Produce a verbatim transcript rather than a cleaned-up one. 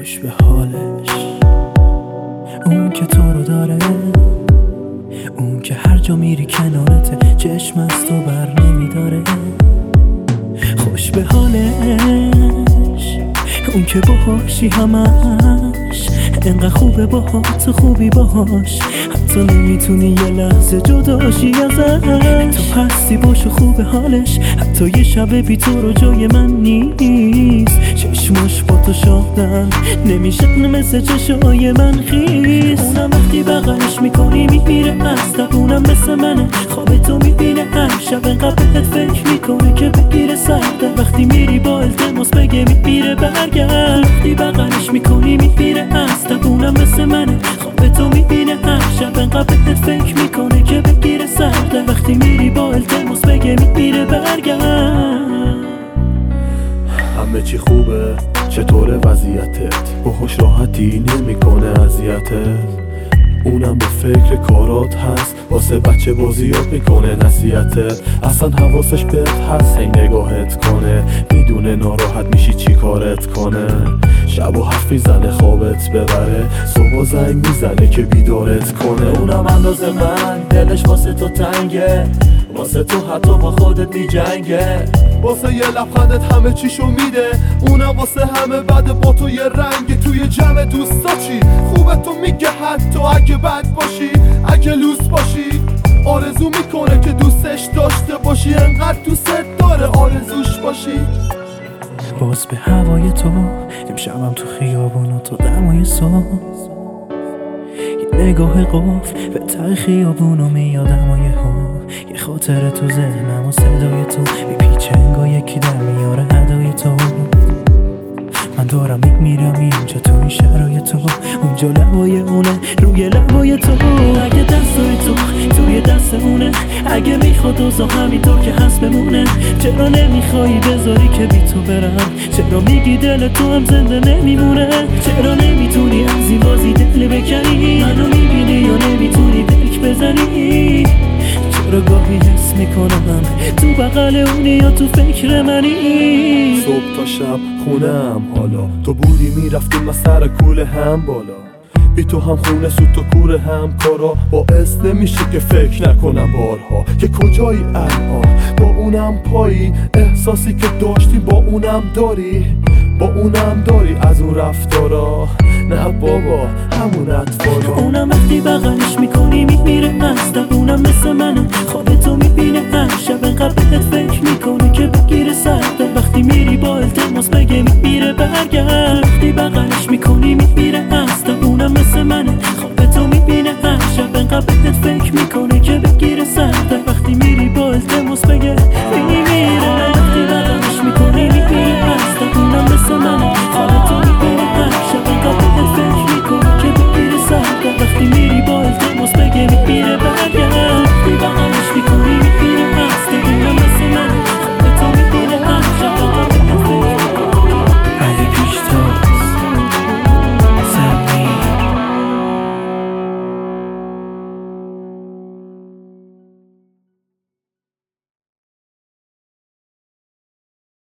خوش به حالش، اون که تو رو داره، اون که هر جا میری کنارته، چشم از تو بر نمیداره. خوش به حالش، اون که باهاشی همش، انقدر خوبه باهات، خوبی باهاش، حتی نمیتونی یه لحظه جداشی ازش. تو هستی باش و خوبه حالش، حتی یه شب بی تو رو جای من نیست. چشماش با تو شادن نمیشه مثل چشای من خیس. اونم وقتی بغلش میکنی میمیره از تب، اونم مثل منه خواب تو میبینه هر شب، انقدر بهت فکر میکنه که بگیره سرده. وقتی میری با التماس بگه میمیره برگرد، وقتی بغلش میکنی میمیره از تب، اونم مثل منه خواب تو میبینه هر شب، انقدر بهت فکر میکنه که بگیره سرده. وقتی میری با التماس بگه میمیره برگرد. همه چی خوبه، چطوره وضعیتت؟ باهاش راحتی نمیکنه اذیتت؟ اونم به فکر کارات هست، واسه بچه بازیات میکنه نصیحتت. اصلا حواسش بهت هست، هی نگاهت کنه، میدونه ناراحت میشی چی کارت کنه. شب و حرف میزنه خوابت ببره، صبح زنگ میزنه که بیدارت کنه. اونم اندازه من دلش واسه تو تنگه، واسه تو حتی با خودت میجنگه. واسه یه لبخندت همه چیشو میده، اونم واسه همه بعد با تو یه رنگ. توی جمع دوستا چی خوبه تو میگه، حتی اگه بد باشی، اگه لوس باشی. آرزو میکنه که دوستش داشته باشی، انقدر دوستت داره آرزوش باشی. باز به هوای تو امشبم تو خیابونا، تو دمای صبح یه نگاه قفل به ته خیابونو میادم و یه ها یه خاطر تو ذهنم و صدای تو میپیچه، انگار یکی در میاره هدای تو. من دارم میمیرم اینجا تو این شرایط، تو اونجا لبای اونه روی لبای تو. اگه دستای تو توی دست اونه، اگه میخواد اوضاع همینطور که هست بمونه، چرا نمیخوایی بذاری که بی تو برم؟ چرا میگی دل تو هم زنده نمیمونه؟ چرا نمیتونی از این بازی دل بکنی؟ منو میبینی یا نمیتونی دلک بزنی؟ چرا گاهی حس میکنم تو بغل اونی یا تو فکر منی؟ صبح تا شب خونم حالا، تو بودی میرفتیم ما سر کوله هم بالا. بی تو هم خونه سود تو کوره هم کارا، باعث نمیشه که فکر نکنم بارها که کجایی الان. با اونم پایی، احساسی که داشتی با اونم داری، با اونم داری از اون رفتارا. نه بابا همون اطفالا. اونم وقتی بغلش میکنی میمیره از تب، اونم مثل منه خواب تو میبینه هر شب، انقدر بهت فکر میکنه که بگیره سرده. وقتی میری با التماس بگه میمیره برگرد، وقتی بغلش میکنی میمیره از تب، اونم مثل منه خواب تو میبینه هر شب، انقدر بهت فکر میکنه